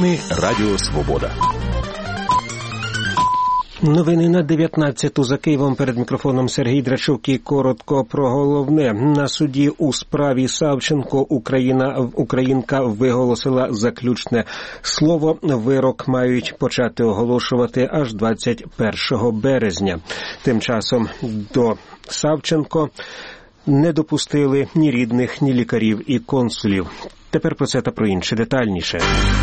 Новини Радіо Свобода. Новини на 19-ту за Києвом. Перед мікрофоном Сергій Драчук і коротко про головне. На суді у справі Савченко українка виголосила заключне слово. Вирок мають почати оголошувати аж 21 березня. Тим часом до Савченко не допустили ні рідних, ні лікарів і консулів. Тепер про це та про інше детальніше.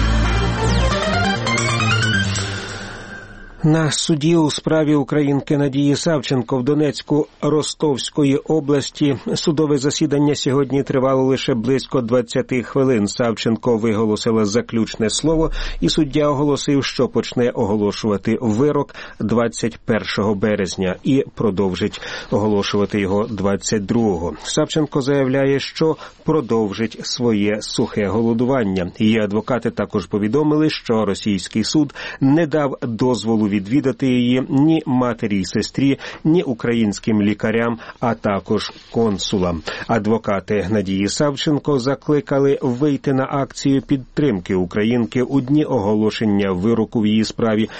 На суді у справі українки Надії Савченко в Донецьку-Ростовської області судове засідання сьогодні тривало лише близько 20 хвилин. Савченко виголосила заключне слово, і суддя оголосив, що почне оголошувати вирок 21 березня і продовжить оголошувати його 22-го. Савченко заявляє, що продовжить своє сухе голодування. Її адвокати також повідомили, що російський суд не дав дозволу відвідати її ні матері й сестрі, ні українським лікарям, а також консулам. Адвокати Надії Савченко закликали вийти на акцію підтримки українки у дні оголошення вироку в її справі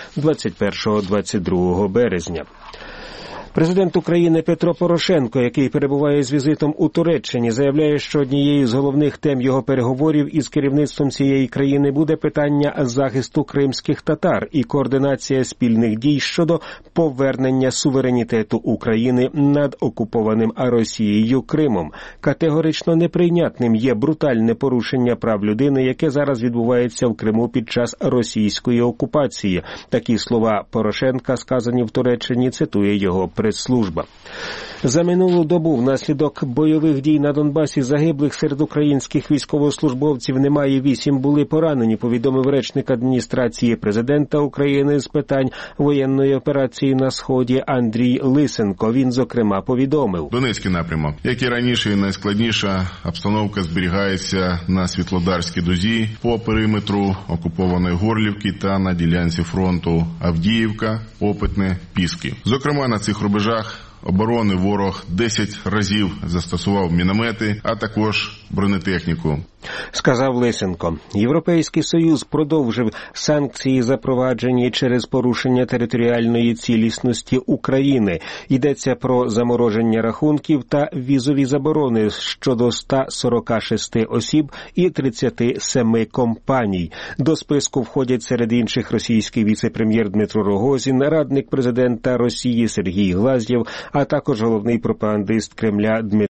21-22 березня. Президент України Петро Порошенко, який перебуває з візитом у Туреччині, заявляє, що однією з головних тем його переговорів із керівництвом цієї країни буде питання захисту кримських татар і координація спільних дій щодо повернення суверенітету України над окупованим Росією Кримом. Категорично неприйнятним є брутальне порушення прав людини, яке зараз відбувається в Криму під час російської окупації. Такі слова Порошенка, сказані в Туреччині, цитує його прес-служба. За минулу добу внаслідок бойових дій на Донбасі загиблих серед українських військовослужбовців немає, 8 були поранені, повідомив речник адміністрації президента України з питань воєнної операції на Сході Андрій Лисенко. Він, зокрема, повідомив. Донецький напрямок. Як і раніше, найскладніша обстановка зберігається на Світлодарській дузі, по периметру окупованої Горлівки та на ділянці фронту Авдіївка, Опитне, Піски. Зокрема, на цих рубежах оборони ворог 10 разів застосував міномети, а також бронетехніку. Сказав Лисенко. Європейський Союз продовжив санкції, запроваджені через порушення територіальної цілісності України. Йдеться про замороження рахунків та візові заборони щодо 146 осіб і 37 компаній. До списку входять серед інших російський віце-прем'єр Дмитро Рогозін, радник президента Росії Сергій Глазєв, а також головний пропагандист Кремля Дмитро